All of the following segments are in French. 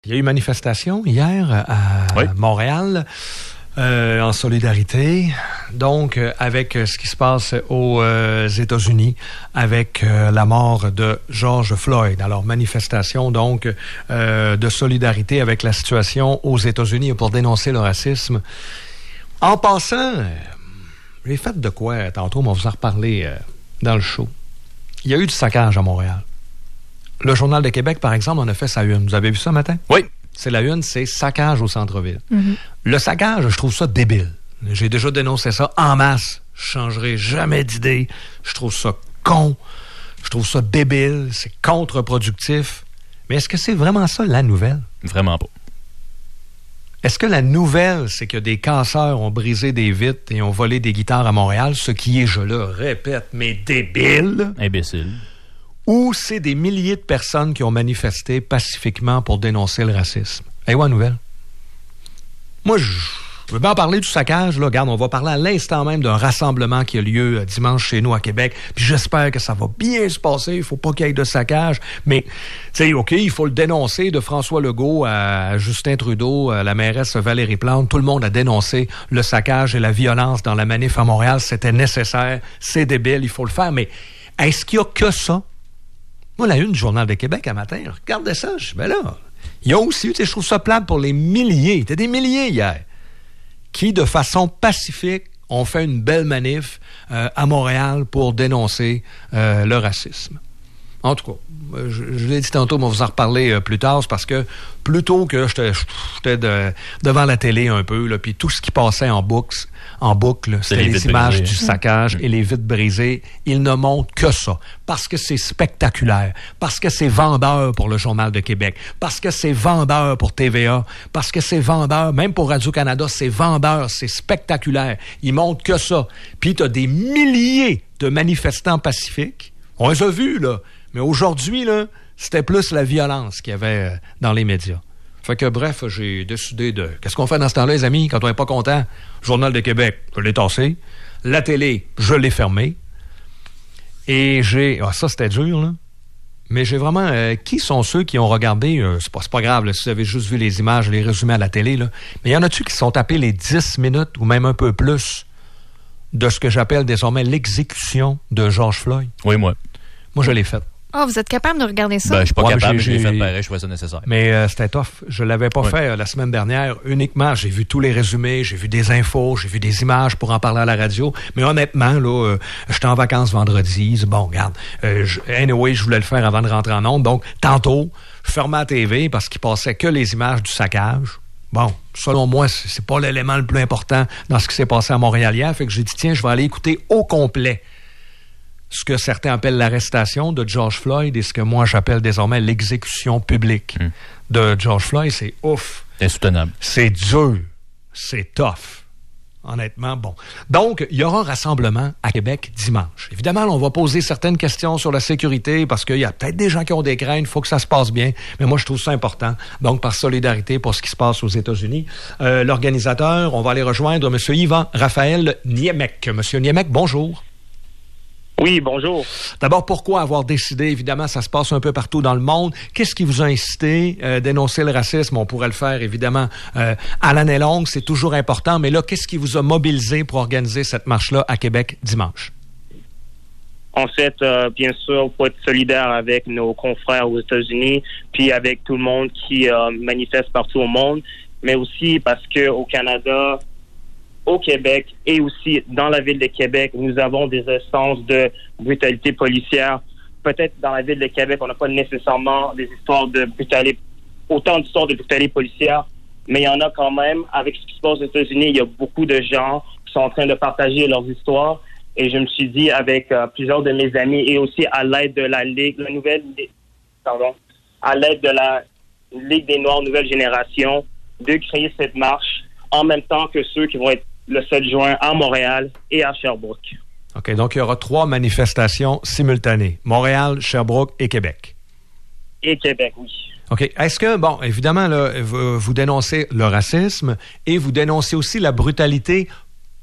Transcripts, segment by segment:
Il y a eu une manifestation hier à Montréal en solidarité, donc avec ce qui se passe aux États-Unis avec la mort de George Floyd. Alors, manifestation donc de solidarité avec la situation aux États-Unis pour dénoncer le racisme. En passant, j'ai fait de quoi tantôt, on va vous en reparler dans le show. Il y a eu du saccage à Montréal. Le Journal de Québec, par exemple, en a fait sa une. Vous avez vu ça matin? Oui. C'est la une, c'est saccage au centre-ville. Mm-hmm. Le saccage, je trouve ça débile. J'ai déjà dénoncé ça en masse. Je changerai jamais d'idée. Je trouve ça con. Je trouve ça débile. C'est contre-productif. Mais est-ce que c'est vraiment ça, la nouvelle? Vraiment pas. Est-ce que la nouvelle, c'est que des casseurs ont brisé des vitres et ont volé des guitares à Montréal, ce qui est, je le répète, mais débile? Imbécile. Ou c'est des milliers de personnes qui ont manifesté pacifiquement pour dénoncer le racisme? Eh ouais, nouvelle. Moi, je veux bien en parler du saccage. Là. Regarde, on va parler à l'instant même d'un rassemblement qui a lieu dimanche chez nous à Québec. Puis j'espère que ça va bien se passer. Il faut pas qu'il y ait de saccage. Mais, tu sais, OK, il faut le dénoncer de François Legault à Justin Trudeau, à la mairesse Valérie Plante. Tout le monde a dénoncé le saccage et la violence dans la manif à Montréal. C'était nécessaire. C'est débile. Il faut le faire. Mais est-ce qu'il y a que ça? Moi, la une du Journal de Québec un matin, regardez ça, je dis, ben là, il y a aussi, je trouve ça plate pour les milliers, il y était des milliers hier, qui, de façon pacifique, ont fait une belle manif à Montréal pour dénoncer le racisme. En tout cas, je l'ai dit tantôt, mais on va vous en reparler plus tard, c'est parce que plutôt que j'étais devant la télé un peu, là, puis tout ce qui passait en boucle, c'était les images brisées, du saccage et les vitres brisées. Ils ne montrent que ça, parce que c'est spectaculaire, parce que c'est vendeur pour le Journal de Québec, parce que c'est vendeur pour TVA, parce que c'est vendeur, même pour Radio-Canada, c'est vendeur, c'est spectaculaire. Ils montrent que ça. Puis t'as des milliers de manifestants pacifiques. On les a vus, là. Mais aujourd'hui, là, c'était plus la violence qu'il y avait dans les médias. Fait que, bref, j'ai décidé de... Qu'est-ce qu'on fait dans ce temps-là, les amis, quand on n'est pas content? Journal de Québec, je l'ai tassé. La télé, je l'ai fermé. Et j'ai... Ah, ça, c'était dur, là. Mais j'ai vraiment... qui sont ceux qui ont regardé... c'est pas grave, là, si vous avez juste vu les images, les résumés à la télé, là. Mais y en a-tu qui sont tapés les 10 minutes, ou même un peu plus, de ce que j'appelle désormais l'exécution de George Floyd? Oui, moi. Moi, je l'ai faite. Ah, vous êtes capable de regarder ça? Ben, je suis pas capable, mais je l'ai fait pareil, je trouvais ça nécessaire. Mais c'était tough. Je l'avais pas fait la semaine dernière uniquement. J'ai vu tous les résumés, j'ai vu des infos, j'ai vu des images pour en parler à la radio. Mais honnêtement, là, j'étais en vacances vendredi. Bon, regarde, anyway, je voulais le faire avant de rentrer en ondes. Donc, tantôt, je fermais la TV parce qu'il passait que les images du saccage. Bon, selon moi, c'est pas l'élément le plus important dans ce qui s'est passé à Montréal hier. Fait que j'ai dit, tiens, je vais aller écouter au complet ce que certains appellent l'arrestation de George Floyd et ce que moi j'appelle désormais l'exécution publique de George Floyd. C'est ouf. Insoutenable. C'est dur. C'est tough. Honnêtement, bon. Donc, il y aura un rassemblement à Québec dimanche. Évidemment, on va poser certaines questions sur la sécurité parce qu'il y a peut-être des gens qui ont des craintes, il faut que ça se passe bien. Mais moi, je trouve ça important. Donc, par solidarité pour ce qui se passe aux États-Unis. L'organisateur, on va aller rejoindre M. Yvan Raphaël Niemec. M. Niemec, bonjour. Oui, bonjour. D'abord, pourquoi avoir décidé, évidemment, ça se passe un peu partout dans le monde, qu'est-ce qui vous a incité à dénoncer le racisme? On pourrait le faire, évidemment, à l'année longue, c'est toujours important, mais là, qu'est-ce qui vous a mobilisé pour organiser cette marche-là à Québec dimanche? En fait, bien sûr, pour être solidaire avec nos confrères aux États-Unis, puis avec tout le monde qui manifeste partout au monde, mais aussi parce qu'au Canada, au Québec et aussi dans la ville de Québec, nous avons des essences de brutalité policière. Peut-être dans la ville de Québec, on n'a pas nécessairement des histoires de brutalité, autant d'histoires de brutalité policière, mais il y en a quand même. Avec ce qui se passe aux États-Unis, il y a beaucoup de gens qui sont en train de partager leurs histoires. Et je me suis dit, avec plusieurs de mes amis et aussi à l'aide de la Ligue, à l'aide de la Ligue des Noirs Nouvelle Génération, de créer cette marche en même temps que ceux qui vont être le 7 juin à Montréal et à Sherbrooke. OK, donc il y aura 3 manifestations simultanées. Montréal, Sherbrooke et Québec. Et Québec, oui. OK. Est-ce que, bon, évidemment, là, vous dénoncez le racisme et vous dénoncez aussi la brutalité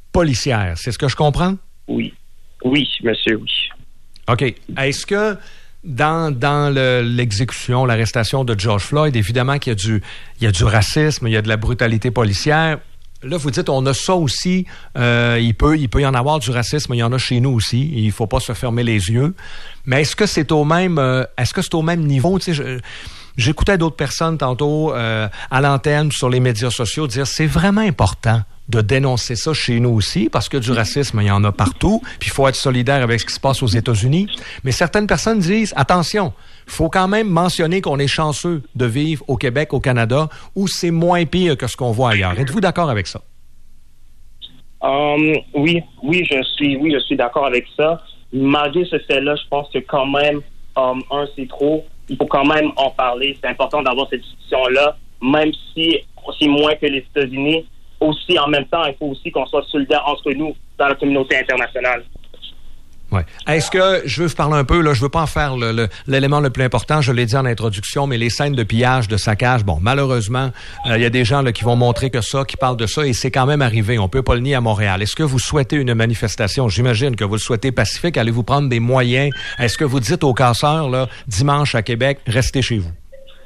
policière. C'est ce que je comprends? Oui. Oui, monsieur, oui. OK. Est-ce que dans l'exécution, l'arrestation de George Floyd, évidemment qu'il y a du racisme, il y a de la brutalité policière. Là, vous dites, on a ça aussi. Il peut y en avoir du racisme, il y en a chez nous aussi. Il faut pas se fermer les yeux. Mais est-ce que c'est au même niveau? Tu sais, j'écoutais d'autres personnes tantôt à l'antenne sur les médias sociaux dire c'est vraiment important de dénoncer ça chez nous aussi, parce que du racisme, il y en a partout, puis il faut être solidaire avec ce qui se passe aux États-Unis. Mais certaines personnes disent, attention, il faut quand même mentionner qu'on est chanceux de vivre au Québec, au Canada, où c'est moins pire que ce qu'on voit ailleurs. Êtes-vous d'accord avec ça? Oui, je suis d'accord avec ça. Malgré ce fait-là, je pense que quand même, c'est trop. Il faut quand même en parler. C'est important d'avoir cette discussion-là, même si c'est moins que les États-Unis. Aussi, en même temps, il faut aussi qu'on soit solidaires entre nous dans la communauté internationale. Ouais. Est-ce que, je veux vous parler un peu, là, je veux pas en faire l'élément le plus important, je l'ai dit en introduction, mais les scènes de pillage, de saccage, bon, malheureusement, il y a des gens là, qui vont montrer qui parlent de ça, et c'est quand même arrivé, on peut pas le nier à Montréal. Est-ce que vous souhaitez une manifestation? J'imagine que vous le souhaitez pacifique, allez-vous prendre des moyens? Est-ce que vous dites aux casseurs, là, dimanche à Québec, restez chez vous?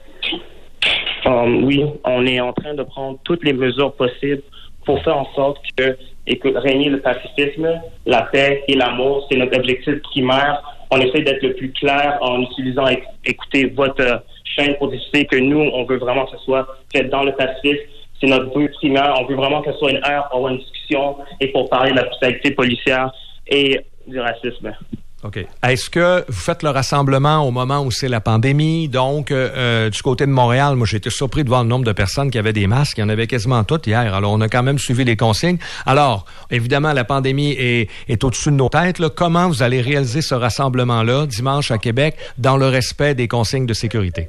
Oui, on est en train de prendre toutes les mesures possibles pour faire en sorte que régner le pacifisme, la paix et l'amour, c'est notre objectif primaire. On essaie d'être le plus clair en utilisant, écoutez, votre chaîne pour décider que nous, on veut vraiment que ce soit fait dans le pacifisme. C'est notre but primaire. On veut vraiment que ce soit une heure pour avoir une discussion et pour parler de la brutalité policière et du racisme. OK. Est-ce que vous faites le rassemblement au moment où c'est la pandémie? Donc, du côté de Montréal, moi, j'ai été surpris de voir le nombre de personnes qui avaient des masques. Il y en avait quasiment toutes hier. Alors, on a quand même suivi les consignes. Alors, évidemment, la pandémie est au-dessus de nos têtes. Là. Comment vous allez réaliser ce rassemblement-là, dimanche à Québec, dans le respect des consignes de sécurité?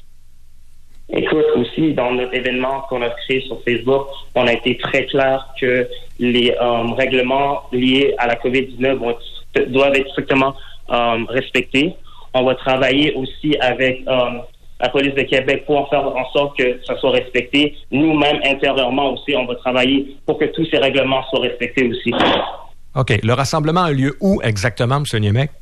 Écoute, aussi, dans notre événement qu'on a créé sur Facebook, on a été très clair que les règlements liés à la COVID-19 doivent être strictement respectés. On va travailler aussi avec la police de Québec pour en faire en sorte que ça soit respecté. Nous-mêmes, intérieurement aussi, on va travailler pour que tous ces règlements soient respectés aussi. OK. Le rassemblement a lieu où exactement, M. Niemek?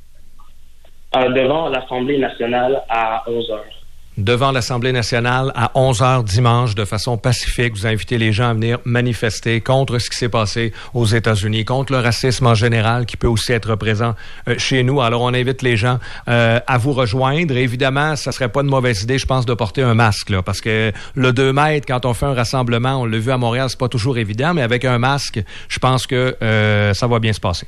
Devant l'Assemblée nationale à 11h. Devant l'Assemblée nationale à 11h dimanche, de façon pacifique. Vous invitez les gens à venir manifester contre ce qui s'est passé aux États-Unis, contre le racisme en général qui peut aussi être présent chez nous. Alors, on invite les gens à vous rejoindre. Et évidemment, ça serait pas une mauvaise idée, je pense, de porter un masque, là, parce que le 2 mètres, quand on fait un rassemblement, on l'a vu à Montréal, c'est pas toujours évident, mais avec un masque, je pense que ça va bien se passer.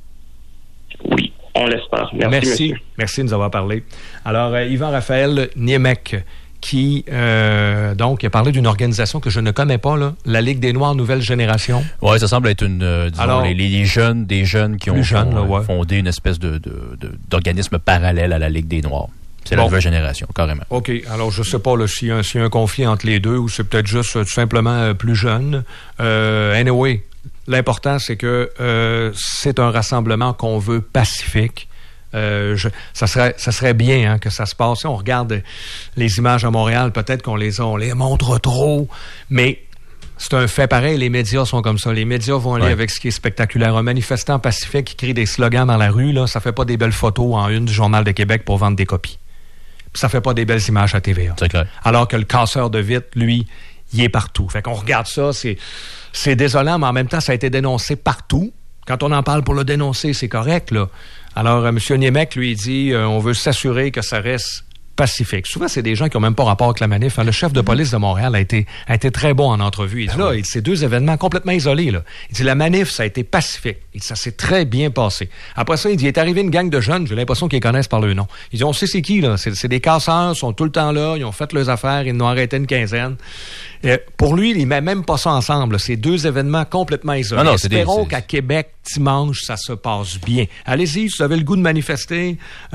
Oui. On l'espère. Merci de nous avoir parlé. Alors, Yvan-Raphaël Niemek, qui donc a parlé d'une organisation que je ne connais pas, là, la Ligue des Noirs Nouvelle Génération. Oui, ça semble être des jeunes qui ont fondé une espèce d'organisme parallèle à la Ligue des Noirs. C'est la nouvelle génération, carrément. OK. Alors, je ne sais pas s'il y a un conflit entre les deux ou c'est peut-être juste tout simplement plus jeune. Anyway, l'important, c'est que c'est un rassemblement qu'on veut pacifique. Ça serait bien que ça se passe. Si on regarde les images à Montréal, peut-être qu'on les montre trop, mais c'est un fait pareil. Les médias sont comme ça. Les médias vont aller avec ce qui est spectaculaire. Un manifestant pacifique qui crie des slogans dans la rue, là, ça fait pas des belles photos en une du Journal de Québec pour vendre des copies. Puis ça fait pas des belles images à TVA. C'est clair. Alors que le casseur de vitres, lui, il est partout. Fait qu'on regarde ça, c'est désolant, mais en même temps, ça a été dénoncé partout. Quand on en parle pour le dénoncer, c'est correct, là. Alors, M. Niemek, lui, dit, on veut s'assurer que ça reste pacifique. Souvent, c'est des gens qui n'ont même pas rapport avec la manif. Le chef de police de Montréal a été très bon en entrevue. Il dit, c'est deux événements complètement isolés, là. Il dit, la manif, ça a été pacifique. Il dit, ça s'est très bien passé. Après ça, il dit, il est arrivé une gang de jeunes, j'ai l'impression qu'ils connaissent par le nom. Il dit, on sait c'est qui, là. C'est des casseurs, ils sont tout le temps là, ils ont fait leurs affaires, ils en ont arrêté une quinzaine. Pour lui, il met même pas ça ensemble, là. C'est deux événements complètement isolés. Espérons qu'à Québec, dimanche, ça se passe bien. Allez-y, si vous avez le goût de manifester,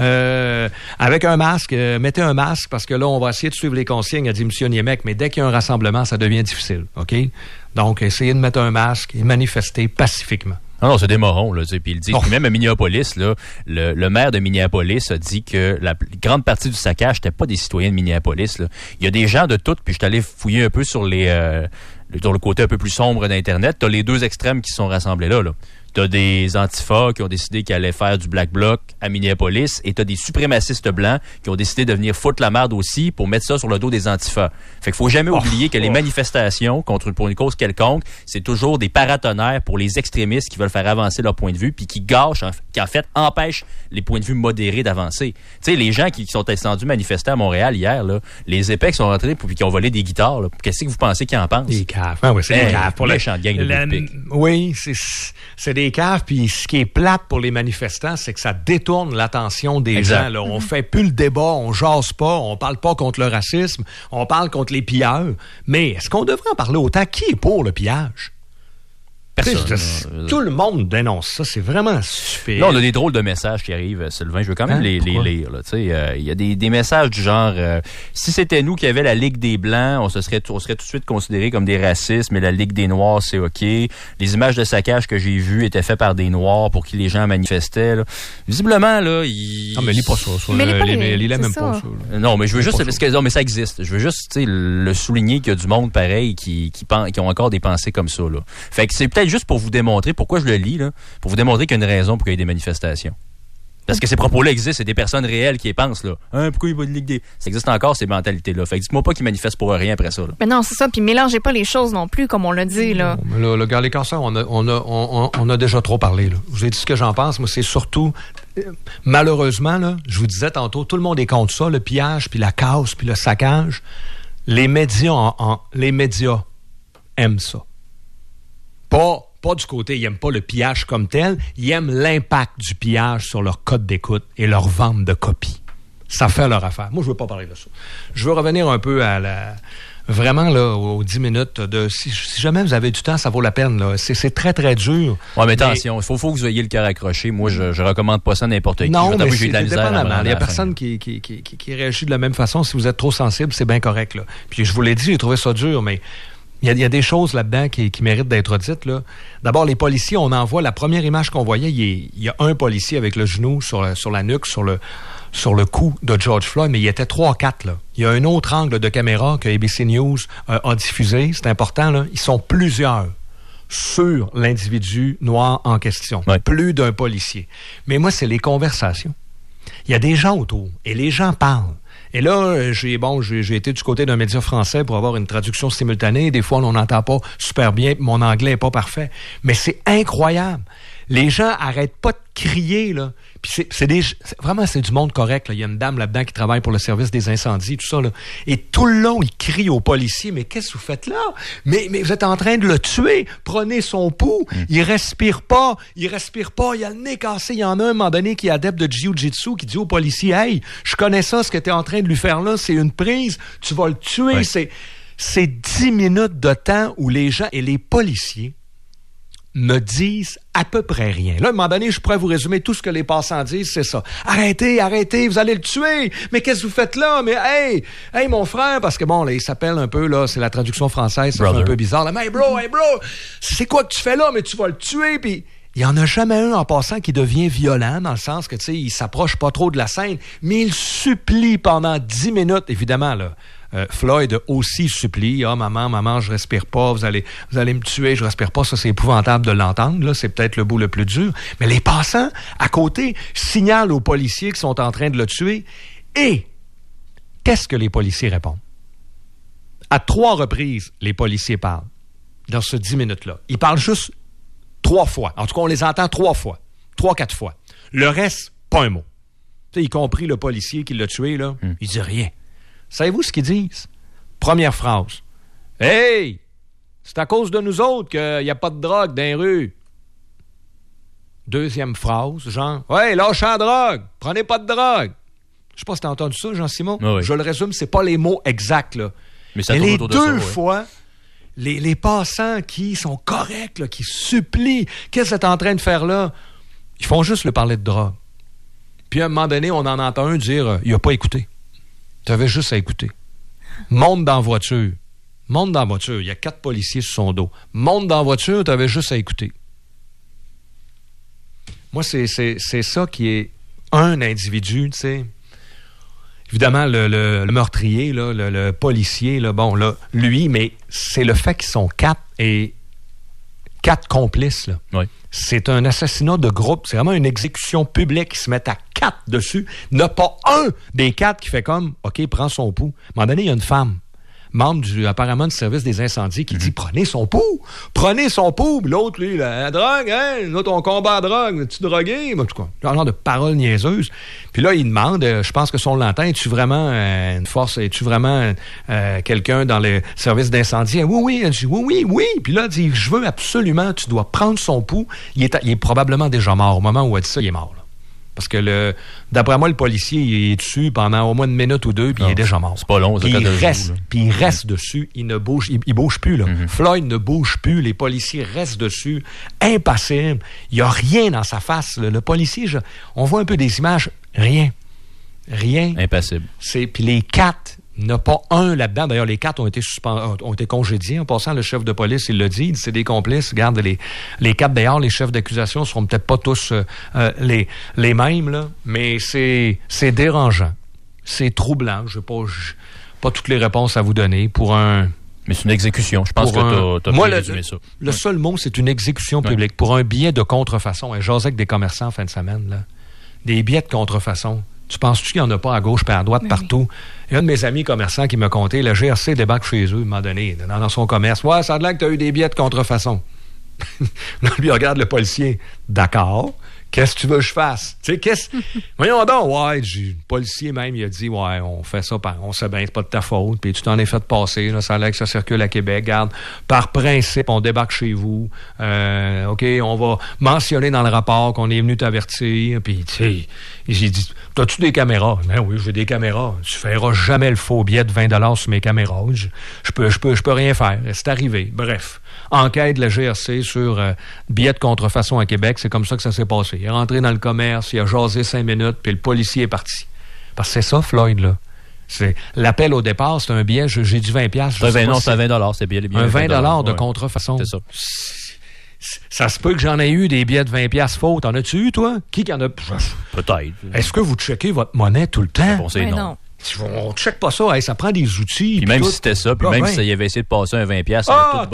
avec un masque, mettez un masque, parce que là, on va essayer de suivre les consignes, a dit M. Niemek, mais dès qu'il y a un rassemblement, ça devient difficile, OK? Donc, essayez de mettre un masque et manifester pacifiquement. Non, c'est des morons, là. Puis il dit, puis même à Minneapolis, là, le maire de Minneapolis a dit que la grande partie du saccage n'était pas des citoyens de Minneapolis, là. Il y a des gens de toutes, puis je suis allé fouiller un peu sur le côté un peu plus sombre d'Internet. T'as les deux extrêmes qui sont rassemblés là. T'as des antifas qui ont décidé qu'ils allaient faire du Black Bloc à Minneapolis et t'as des suprémacistes blancs qui ont décidé de venir foutre la merde aussi pour mettre ça sur le dos des antifas. Fait qu'il faut jamais oublier que les manifestations pour une cause quelconque, c'est toujours des paratonnerres pour les extrémistes qui veulent faire avancer leur point de vue puis qui gâchent, qui en fait empêchent les points de vue modérés d'avancer. Tu sais, les gens qui sont descendus manifester à Montréal hier, là, les épais qui sont rentrés puis qui ont volé des guitares, là, qu'est-ce que vous pensez qu'ils en pensent? Des caves. Ah oui, c'est des caves. Pour les champs de gang de oui, c'est des caves, puis ce qui est plate pour les manifestants, c'est que ça détourne l'attention des gens. Là. On fait plus le débat, on jase pas, on parle pas contre le racisme, on parle contre les pilleurs. Mais est-ce qu'on devrait en parler autant? Qui est pour le pillage? Tout le monde dénonce ça, c'est vraiment stupide. Là, on a des drôles de messages qui arrivent, Sylvain. Je veux quand même les lire. Il y a des messages du genre si c'était nous qui avions la Ligue des Blancs, on serait tout de suite considérés comme des racistes, mais la Ligue des Noirs, c'est OK. Les images de saccage que j'ai vues étaient faites par des Noirs pour qui les gens manifestaient. Là. Visiblement, là, Non, mais lis pas ça. Il aime même pas ça. Là. Non, mais je veux juste... Non, mais ça existe. Je veux juste le souligner qu'il y a du monde pareil qui ont encore des pensées comme ça. Là. Fait que c'est peut-être juste pour vous démontrer pourquoi je le lis, là, pour vous démontrer qu'il y a une raison pour qu'il y ait des manifestations. Parce que ces propos-là existent, c'est des personnes réelles qui y pensent, là. Pourquoi il va de Ligue des... Ça existe encore, ces mentalités-là. Fait que dites-moi pas qu'ils manifestent pour rien après ça, là. Mais non, c'est ça. Puis mélangez pas les choses non plus, comme on l'a dit, là. Mais là, le gars, les cancers, on a déjà trop parlé, là. Je vous ai dit ce que j'en pense. Moi, c'est surtout... Malheureusement, là, je vous disais tantôt, tout le monde est contre ça, le pillage, puis la casse, puis le saccage. Les médias aiment ça. Pas du côté, ils n'aiment pas le pillage comme tel, ils aiment l'impact du pillage sur leur code d'écoute et leur vente de copies. Ça fait leur affaire. Moi, je ne veux pas parler de ça. Je veux revenir un peu à vraiment, là, aux 10 minutes de... Si jamais vous avez du temps, ça vaut la peine, là. C'est très, très dur. Oui, mais attention, il faut que vous ayez le cœur accroché. Moi, je recommande pas ça à n'importe qui. Non, mais c'est dépendamment. Il y a personne qui réagit de la même façon. Si vous êtes trop sensible, c'est bien correct, là. Puis je vous l'ai dit, j'ai trouvé ça dur, mais... Il y a des choses là-dedans qui méritent d'être dites. Là. D'abord, les policiers, on en voit, la première image qu'on voyait, il y a un policier avec le genou sur la nuque, sur le cou de George Floyd, mais il y était 3-4. Là. Il y a un autre angle de caméra que ABC News a diffusé, c'est important. Là. Ils sont plusieurs sur l'individu noir en question. Ouais. Plus d'un policier. Mais moi, c'est les conversations. Il y a des gens autour, et les gens parlent. Et là, j'ai été du côté d'un média français pour avoir une traduction simultanée. Des fois, on n'entend pas super bien, mon anglais n'est pas parfait. Mais c'est incroyable. Les gens arrêtent pas de crier, là. Puis vraiment, c'est du monde correct, là. Il y a une dame là-dedans qui travaille pour le service des incendies, tout ça, là. Et tout le long, ils crient aux policiers, mais qu'est-ce que vous faites là? Mais vous êtes en train de le tuer. Prenez son pouls. Il respire pas. Il a le nez cassé. Il y en a un moment donné qui est adepte de Jiu-Jitsu qui dit aux policiers, hey, je connais ça, ce que tu es en train de lui faire là, c'est une prise. Tu vas le tuer. Ouais. C'est 10 minutes de temps où les gens et les policiers ne disent à peu près rien. Là, à un moment donné, je pourrais vous résumer tout ce que les passants disent, c'est ça. Arrêtez, vous allez le tuer. Mais qu'est-ce que vous faites là? Mais hey, mon frère, parce que bon, là, il s'appelle un peu, là, c'est la traduction française, ça fait un peu bizarre. Là, mais hey bro, c'est quoi que tu fais là? Mais tu vas le tuer, puis... Il n'y en a jamais un en passant qui devient violent, dans le sens que, tu sais, il s'approche pas trop de la scène, mais il supplie pendant 10 minutes, évidemment, là. Floyd aussi supplie, maman, je respire pas, vous allez me tuer, je respire pas, ça c'est épouvantable de l'entendre, là, c'est peut-être le bout le plus dur, mais les passants à côté signalent aux policiers qui sont en train de le tuer, et qu'est-ce que les policiers répondent? À 3 reprises, les policiers parlent, dans ce 10 minutes-là. Ils parlent juste 3 fois, en tout cas on les entend 3 fois, 3-4 fois. Le reste, pas un mot. Tu sais, y compris le policier qui l'a tué, là, il dit rien. Savez-vous ce qu'ils disent? Première phrase. « Hey! C'est à cause de nous autres qu'il n'y a pas de drogue dans les rues. » Deuxième phrase, genre « Ouais, lâchez la drogue! Prenez pas de drogue! » Je sais pas si t'as entendu ça, Jean-Simon. Oui. Je le résume, c'est pas les mots exacts, là. Mais ça les autour de deux ça, fois, les passants qui sont corrects, là, qui supplient, qu'est-ce que t'es en train de faire là? Ils font juste le parler de drogue. Puis à un moment donné, on en entend un dire « Il a pas écouté. » Tu avais juste à écouter. Monte dans la voiture. Il y a 4 policiers sur son dos. Monte dans la voiture, tu avais juste à écouter. Moi, c'est ça qui est un individu, tu sais. Évidemment, le meurtrier, là, le policier, là, bon, là, lui, mais c'est le fait qu'ils sont 4 et 4 complices, là. Oui. C'est un assassinat de groupe. C'est vraiment une exécution publique. Ils se mettent à 4 dessus. Il n'y en a pas un des 4 qui fait comme, OK, prends son pouls. À un moment donné, il y a une femme, membre apparemment du service des incendies, qui dit, prenez son pouls. Prenez son pouls. Puis l'autre, lui, la drogue, hein? Nous, on combat la drogue. Es-tu drogué? En tout cas, un genre de paroles niaiseuses. Puis là, il demande, je pense que si on l'entend, es-tu vraiment une force? Es-tu vraiment quelqu'un dans le service d'incendie? Oui. Elle dit, oui. Puis là, elle dit, je veux absolument, tu dois prendre son pouls. Il est probablement déjà mort. Au moment où elle dit ça, il est mort, là. Parce que d'après moi, le policier, il est dessus pendant au moins une minute ou deux, puis il est déjà mort. C'est pas long, ça. Puis il reste dessus, il ne bouge, il bouge plus, là. Floyd ne bouge plus, les policiers restent dessus, impassibles. Il n'y a rien dans sa face. Le policier, on voit un peu des images, rien. Impassible. Puis les 4, il n'y en a pas un là-dedans. D'ailleurs, les 4 ont été congédiés. En passant, le chef de police, il l'a dit, c'est des complices. Regarde, les 4 d'ailleurs, les chefs d'accusation ne seront peut-être pas tous les mêmes, là, mais c'est dérangeant. C'est troublant. Je n'ai pas toutes les réponses à vous donner pour un... Mais c'est une exécution. Je pense que tu as pu résumer ça. Le seul mot, c'est une exécution publique. Pour un billet de contrefaçon. Et j'osais que des commerçants en fin de semaine, là. Des billets de contrefaçon. Tu penses-tu qu'il n'y en a pas à gauche et à droite partout? Il y a un de mes amis commerçants qui m'a conté, le GRC débarque chez eux, à un moment donné, dans son commerce. Ouais, ça a l'air que tu as eu des billets de contrefaçon. Là, lui, regarde le policier. D'accord. Qu'est-ce que tu veux que je fasse? Tu sais, voyons donc. Ouais, le policier même, il a dit, ouais, on fait ça, on sait bien, c'est pas de ta faute, puis tu t'en es fait passer, là, ça a l'air que ça circule à Québec. Garde, par principe, on débarque chez vous. OK, on va mentionner dans le rapport qu'on est venu t'avertir, puis tu sais, j'ai dit, t'as-tu des caméras? Ben oui, j'ai des caméras. Tu feras jamais le faux billet de 20$ sur mes caméras. Je peux rien faire. C'est arrivé. Bref. Enquête de la GRC sur billets de contrefaçon à Québec. C'est comme ça que ça s'est passé. Il est rentré dans le commerce, il a jasé 5 minutes, puis le policier est parti. Parce que c'est ça, Floyd, là. L'appel au départ, c'est un billet, j'ai dit 20$. Non, c'est 20$, c'est bien les billets. Un 20$ de contrefaçon. C'est ça. Ça se peut que j'en ai eu des billets de 20$ faux. T'en as-tu eu, toi? Qui en a? Peut-être. Est-ce que vous checkez votre monnaie tout le temps? Bon, c'est non. On ne check pas ça, ça prend des outils. Puis même si c'était ça, puis même si il avait essayé de passer un 20$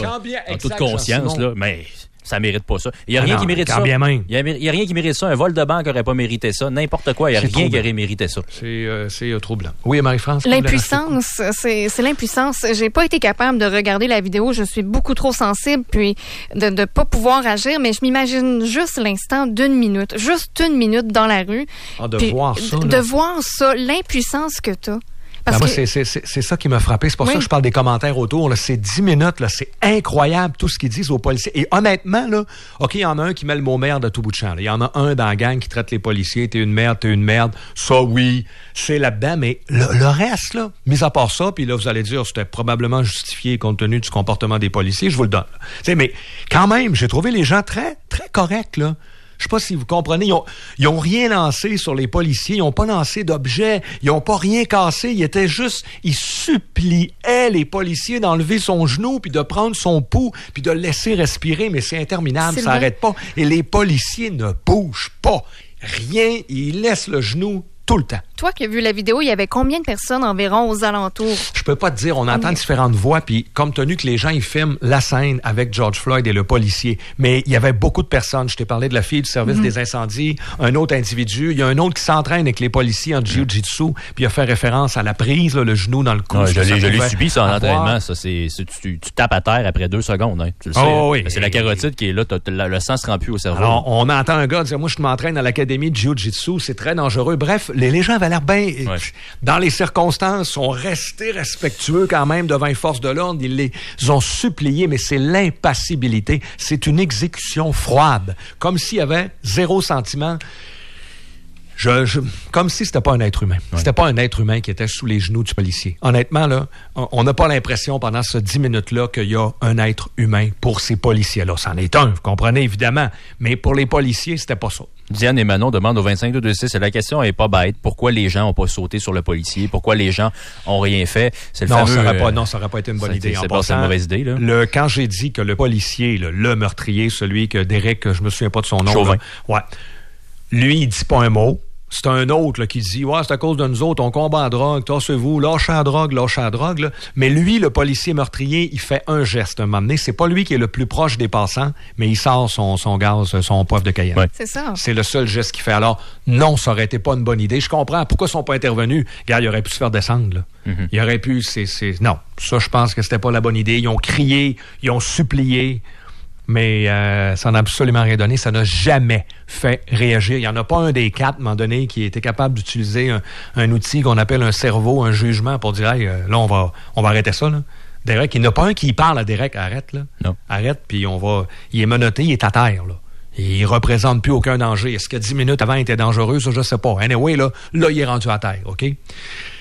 en toute conscience, là, mais ça mérite pas ça. Il n'y a rien qui mérite ça. Il n'y a rien qui mérite ça. Un vol de banque n'aurait pas mérité ça. N'importe quoi, il n'y a rien qui aurait mérité ça. C'est troublant. Oui, Marie-France? L'impuissance, c'est l'impuissance. J'ai pas été capable de regarder la vidéo. Je suis beaucoup trop sensible, puis de ne pas pouvoir agir, mais je m'imagine juste l'instant d'une minute. Juste une minute dans la rue. Voir ça. De voir ça, l'impuissance que tu as. Moi, c'est ça qui m'a frappé. C'est pour ça que je parle des commentaires autour. Là. C'est 10 minutes. Là. C'est incroyable tout ce qu'ils disent aux policiers. Et honnêtement, là, OK, il y en a un qui met le mot merde à tout bout de champ. Il y en a un dans la gang qui traite les policiers. T'es une merde. Ça, oui, c'est là-dedans. Mais le reste, là, mis à part ça, puis là, vous allez dire, c'était probablement justifié compte tenu du comportement des policiers. Je vous le donne. Mais quand même, j'ai trouvé les gens très, très corrects, là. Je sais pas si vous comprenez, ils ont rien lancé sur les policiers, ils n'ont pas lancé d'objets, ils n'ont pas rien cassé, ils suppliaient les policiers d'enlever son genou, puis de prendre son pouls, puis de le laisser respirer, mais c'est interminable, ça n'arrête pas. Et les policiers ne bougent pas. Rien, ils laissent le genou tout le temps. Toi qui as vu la vidéo, il y avait combien de personnes environ aux alentours? Je peux pas te dire, on entend différentes voix, puis compte tenu que les gens, ils filment la scène avec George Floyd et le policier, mais il y avait beaucoup de personnes. Je t'ai parlé de la fille du service des incendies, un autre individu, il y a un autre qui s'entraîne avec les policiers en jiu-jitsu, puis il a fait référence à la prise, là, le genou dans le cou. Je l'ai subi, ça, en entraînement. Ça, tu tapes à terre après 2 secondes. Hein, tu le sais. Oui. C'est la carotide qui est là, le sang se rend plus au cerveau. Alors, on entend un gars dire, moi, je m'entraîne à l'académie de jiu-jitsu, c'est très dangereux. Bref, les gens avaient l'air bien... Ouais. Dans les circonstances, sont restés respectueux quand même devant les forces de l'ordre. Ils les ont suppliés, mais c'est l'impassibilité. C'est une exécution froide. Comme s'il y avait 0 sentiment. Comme si c'était pas un être humain. Ouais. C'était pas un être humain qui était sous les genoux du policier. Honnêtement, là, on n'a pas l'impression pendant ces 10 minutes-là qu'il y a un être humain pour ces policiers-là. C'en est un, vous comprenez, évidemment. Mais pour les policiers, c'était pas ça. Diane et Manon demandent au 25-226, la question est pas bête. Pourquoi les gens n'ont pas sauté sur le policier? Pourquoi les gens n'ont rien fait? C'est le fameux, ça n'aurait pas été une bonne idée. C'est pas une mauvaise idée, là. Quand j'ai dit que le policier, le meurtrier, celui que Derek, je me souviens pas de son nom. Chauvin. Lui, il dit pas un mot. c'est un autre là, qui dit « Ouais, c'est à cause de nous autres, on combat la drogue, tassez-vous, lâchez la drogue, là. » Mais lui, le policier meurtrier, il fait un geste à un moment donné. C'est pas lui qui est le plus proche des passants, mais il sort son gaz, son poivre de Cayenne. Ouais. C'est ça. C'est le seul geste qu'il fait. Alors, non, ça aurait été pas une bonne idée. Je comprends. Pourquoi ils sont pas intervenus? Regarde, il aurait pu se faire descendre, là. Mm-hmm. Il aurait pu... Non, ça, je pense que c'était pas la bonne idée. Ils ont crié, ils ont supplié. Mais ça n'a absolument rien donné. Ça n'a jamais fait réagir. Il n'y en a pas un des 4, à un moment donné, qui était capable d'utiliser un outil qu'on appelle un cerveau, un jugement, pour dire hey, là, on va arrêter ça. Là. Derek, il n'y en a pas un qui parle à Derek. Arrête, là. Non. Arrête, puis on va. Il est menotté, il est à terre, là. Il représente plus aucun danger. Est-ce que 10 minutes avant, il était dangereux? Ça, je sais pas. Anyway, là, il est rendu à terre, OK?